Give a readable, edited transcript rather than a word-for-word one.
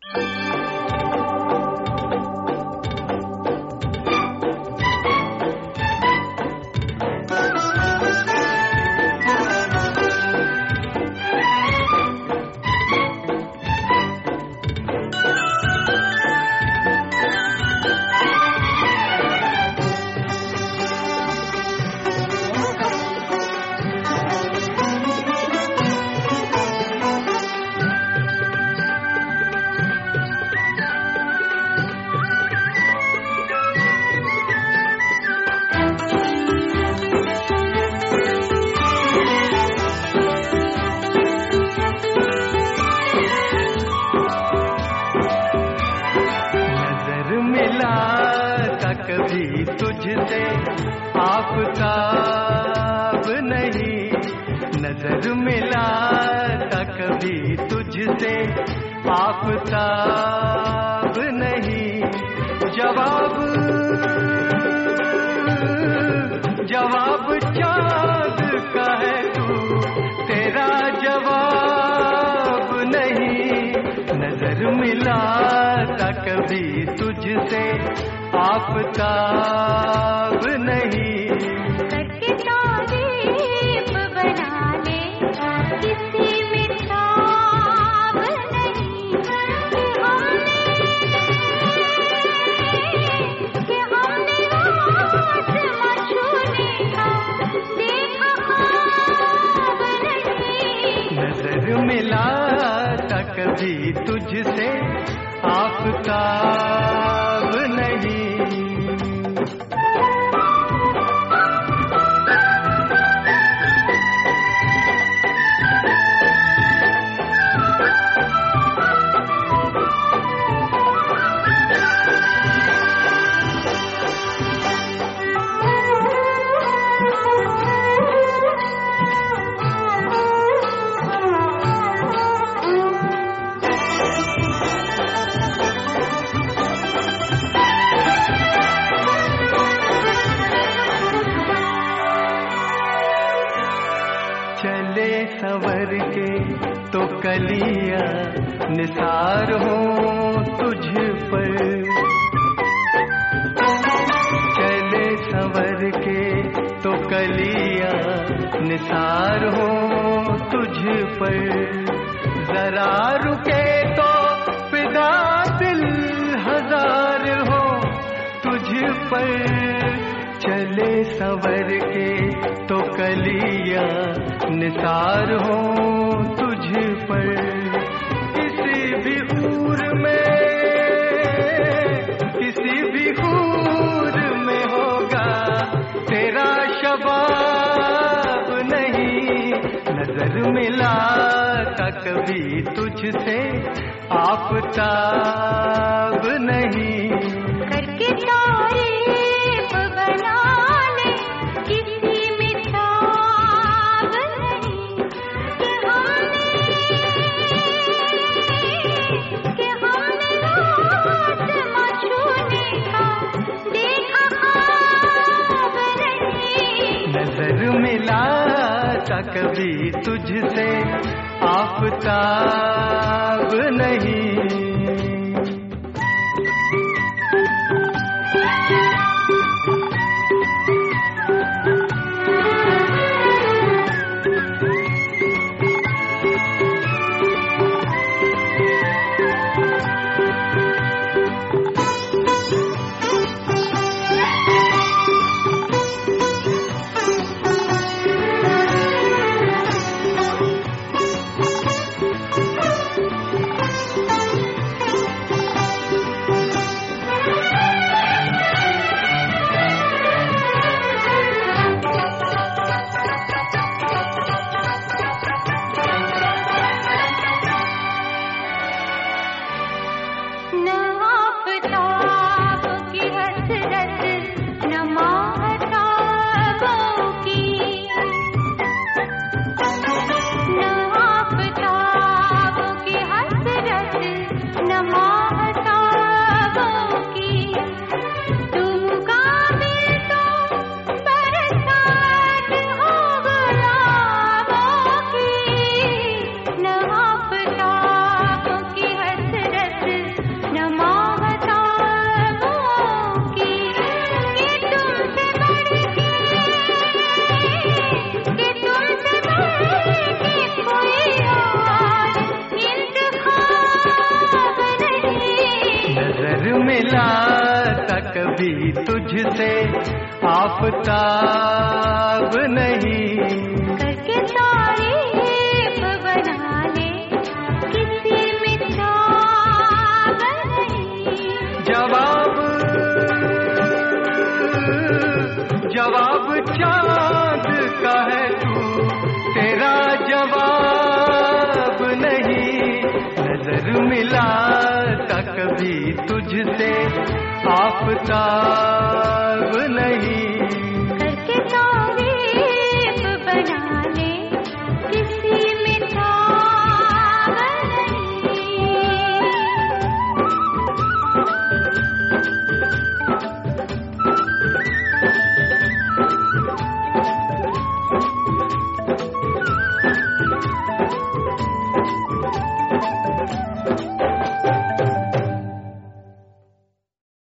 कभी तुझसे आफताब नहीं, नजर मिलाता कभी तुझसे आफताब नहीं। जवाब चाँद का है तू, तेरा जवाब नहीं। नजर मिलाता कभी तुझसे आफताब नहीं। करके तारीफ बना ले किसी में ताब नहीं। कि हमने रात मछूने का देखा ख्वाब नहीं। नजर मिलाता कभी तुझसे आफताब नहीं। चले संवर के तो कलियां निसार हो तुझ पर। चले संवर के तो कलियां निसार हो तुझ पर। जरा रुके तो फिदा दिल हजार हो तुझ पर। चले संवर के तो कलियां निसार हो तुझ पर। किसी भी हूर में होगा तेरा शबाब नहीं। नजर मिलाता कभी तुझसे आफताब नहीं। करके तारीफ बना ले किसी में ताब नहीं। कि हमने रात मछूने का देखा ख्वाब नहीं। नजर मिलाता कभी तुझसे आफताब नहीं। मिला था कभी तुझसे आफताब नहीं। करके तारीफ बना ले किसी में चाब नहीं। जवाब चांद का है तू, तेरा जवाब नहीं। नजर मिला था कभी तुझसे आफताब नहीं।